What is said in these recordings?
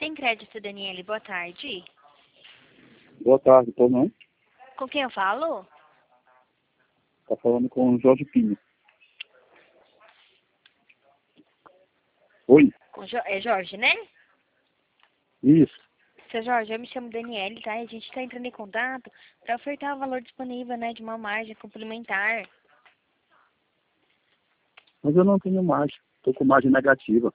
Tem crédito, Daniele? Boa tarde. Boa tarde, tô não? Com quem eu falo? Tá falando com o Jorge Pinho. Oi? É Jorge, né? Isso. Seu Jorge, eu me chamo Daniele, tá? E a gente tá entrando em contato para ofertar o valor disponível, né, de uma margem complementar. Mas eu não tenho margem. Tô com margem negativa.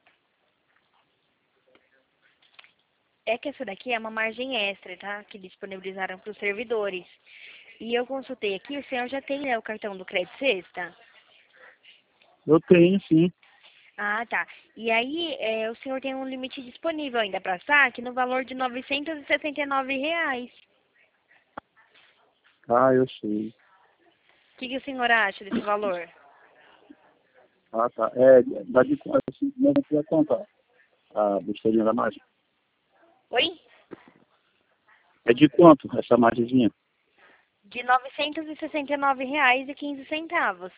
É que essa daqui é uma margem extra, tá? Que disponibilizaram para os servidores. E eu consultei aqui, o senhor já tem, né, o cartão do Crédito Sexta? Eu tenho, sim. Ah, tá. E aí, o senhor tem um limite disponível ainda para saque no valor de R$ 969. Ah, eu sei. O que o senhor acha desse valor? Ah, tá. Dá de quanto? Assim, não precisa contar. A besteirinha da margem. Oi? É de quanto essa margemzinha? De R$ 969,15.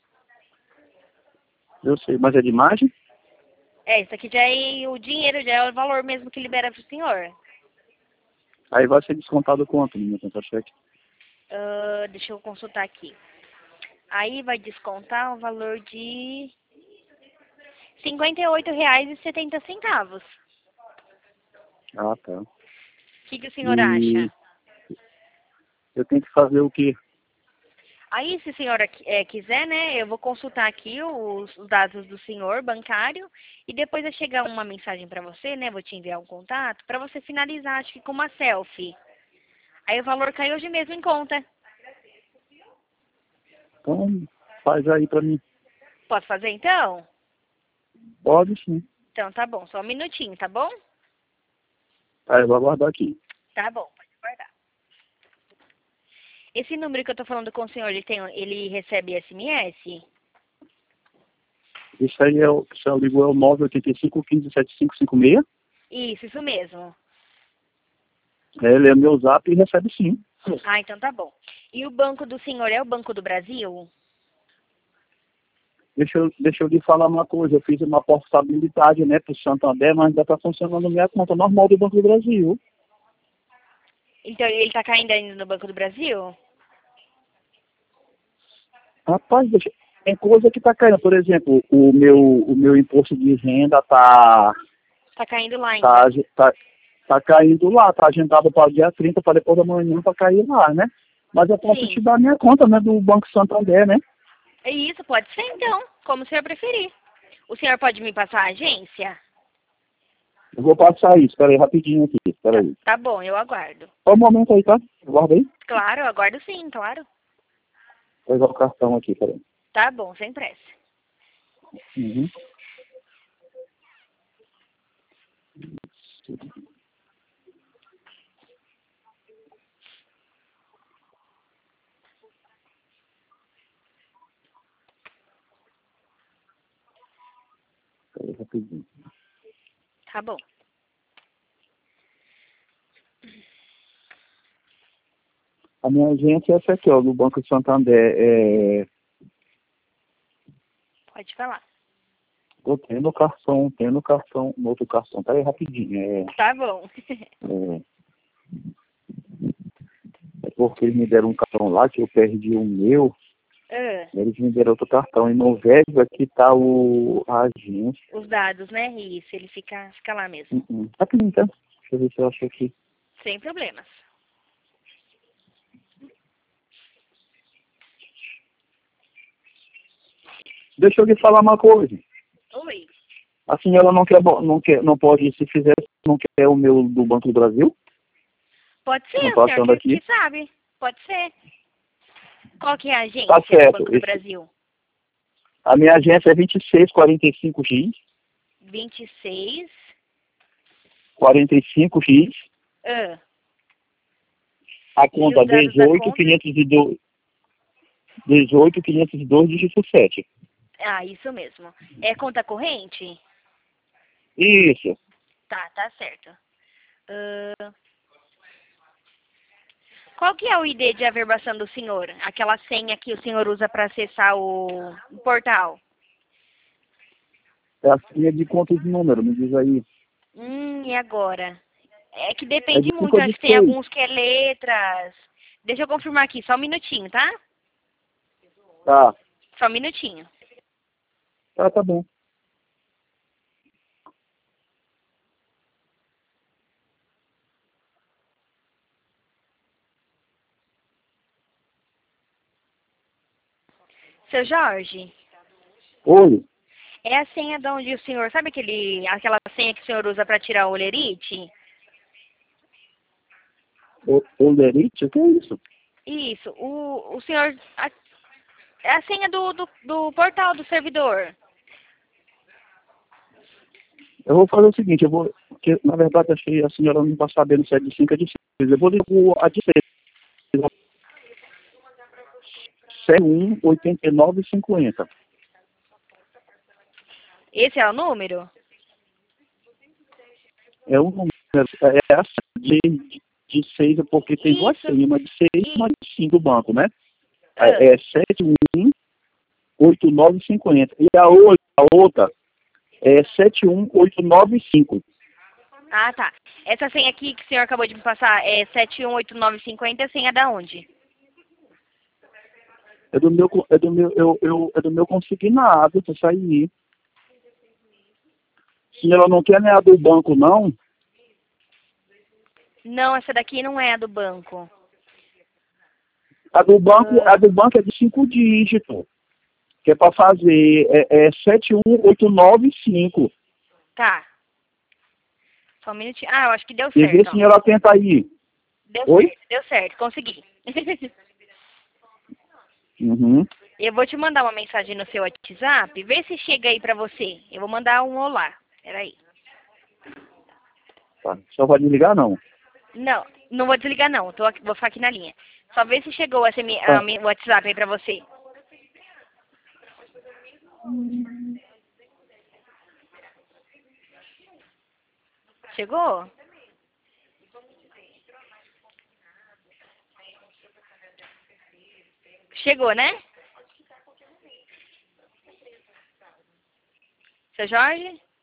Eu sei, mas é de margem? Isso aqui já é o dinheiro, já é o valor mesmo que libera para o senhor. Aí vai ser descontado quanto no meu contra-cheque? Deixa eu consultar aqui. Aí vai descontar o valor de R$ 58,70. Ah, tá. O que o senhor E acha? eu tenho que fazer o quê? Aí, se a senhora quiser, né, eu vou consultar aqui os dados do senhor bancário e depois vai chegar uma mensagem para você, né, vou te enviar um contato, para você finalizar, acho que com uma selfie. Aí o valor cai hoje mesmo em conta. Então, faz aí pra mim. Posso fazer então? Pode sim. Então tá bom, só um minutinho, tá bom? Aí eu vou aguardar aqui. Tá bom, pode guardar. Esse número que eu tô falando com o senhor, ele recebe SMS? Isso aí é o que você ligou, é o 985-15-7556. Isso mesmo. Ele é meu zap e recebe sim. Ah, então tá bom. E o banco do senhor é o Banco do Brasil? Deixa eu lhe falar uma coisa. Eu fiz uma portabilidade, né, pro Santander, mas ainda está funcionando minha conta normal do Banco do Brasil. Então ele tá caindo ainda no Banco do Brasil? Rapaz, tem coisa que está caindo. Por exemplo, o meu imposto de renda tá, Tá caindo lá tá, ainda. tá, tá caindo lá. Tá agendado para o dia 30, para depois da manhã, para cair lá, né? Mas eu posso te Sim. dar minha conta, né, do Banco Santander, né? É isso, pode ser então, como o senhor preferir. O senhor pode me passar a agência? Eu vou passar isso. Espera aí, rapidinho aqui. Espera aí. Tá bom, eu aguardo. Só um momento aí, tá? Guarda aí. Claro, eu aguardo sim, claro. Vou pegar o cartão aqui, peraí. Tá bom, sem pressa. Uhum. Peraí, rapidinho. Tá bom. A minha agência é essa aqui, ó, do Banco Santander. Pode falar. Eu tenho no outro cartão. Peraí, rapidinho. Tá bom. É, é porque eles me deram um cartão lá que eu perdi o meu. Ah, Eles me deram outro cartão. E no velho aqui tá a agência. os dados, né? Isso, ele fica lá mesmo. Rapidinho, tá? Deixa eu ver se eu acho aqui. Sem problemas. Deixa eu lhe falar uma coisa. Oi. A senhora não pode, se fizer, não quer o meu do Banco do Brasil? Pode Não ser, o tô senhor achando que aqui. sabe. Pode ser. Qual que é a Tá agência do certo. Banco do Brasil? A minha agência é 2645X, 26. 45X, Ah, a e conta os dados da conta? 18502, dígito 7. Ah, isso mesmo. É conta corrente? Isso. Tá certo. Ah, qual que é o ID de averbação do senhor? Aquela senha que o senhor usa para acessar o portal? É a senha de conta de número, me diz aí. E agora? É que É depende de 5 muito, ou de acho que tem 6? alguns que é letras. Deixa eu confirmar aqui, só um minutinho, tá? Tá, Só um minutinho. tá bom. Seu Jorge, Oi, é a senha de onde o senhor, sabe aquela senha que o senhor usa para tirar o olerite? Olerite? O que é isso? Isso, o senhor, é a senha do portal do servidor. Eu vou fazer o seguinte, porque na verdade achei a senhora não está sabendo se é de 5 ou de 6. Eu vou ligar a de 6. 718950. Esse é o número? É um número, é assim, de 6 porque tem duas Isso. senhas, uma de 6 e uma E, de 5 do banco, né? ah, É 718950. E a outra é 71895. ah, tá. Essa senha aqui que o senhor acabou de me passar é 718950, é a senha da onde? É do meu consignado, isso aí. Se ela não quer nem a do banco, não, Não, essa daqui não é a do banco. a do banco é de 5 dígitos, que é para fazer, é 71895. Tá, só um minutinho. Ah, eu acho que deu E vê certo, se ó. ela tenta aí. Oi? Deu certo, consegui. Uhum. Eu vou te mandar uma mensagem no seu WhatsApp, vê se chega aí pra você. Eu vou mandar um olá. Peraí. Tá. Só vai desligar, não. Não, não vou desligar não, vou ficar aqui na linha. Só vê se chegou Tá. o WhatsApp aí pra você. Chegou? Chegou, né? Seu Jorge?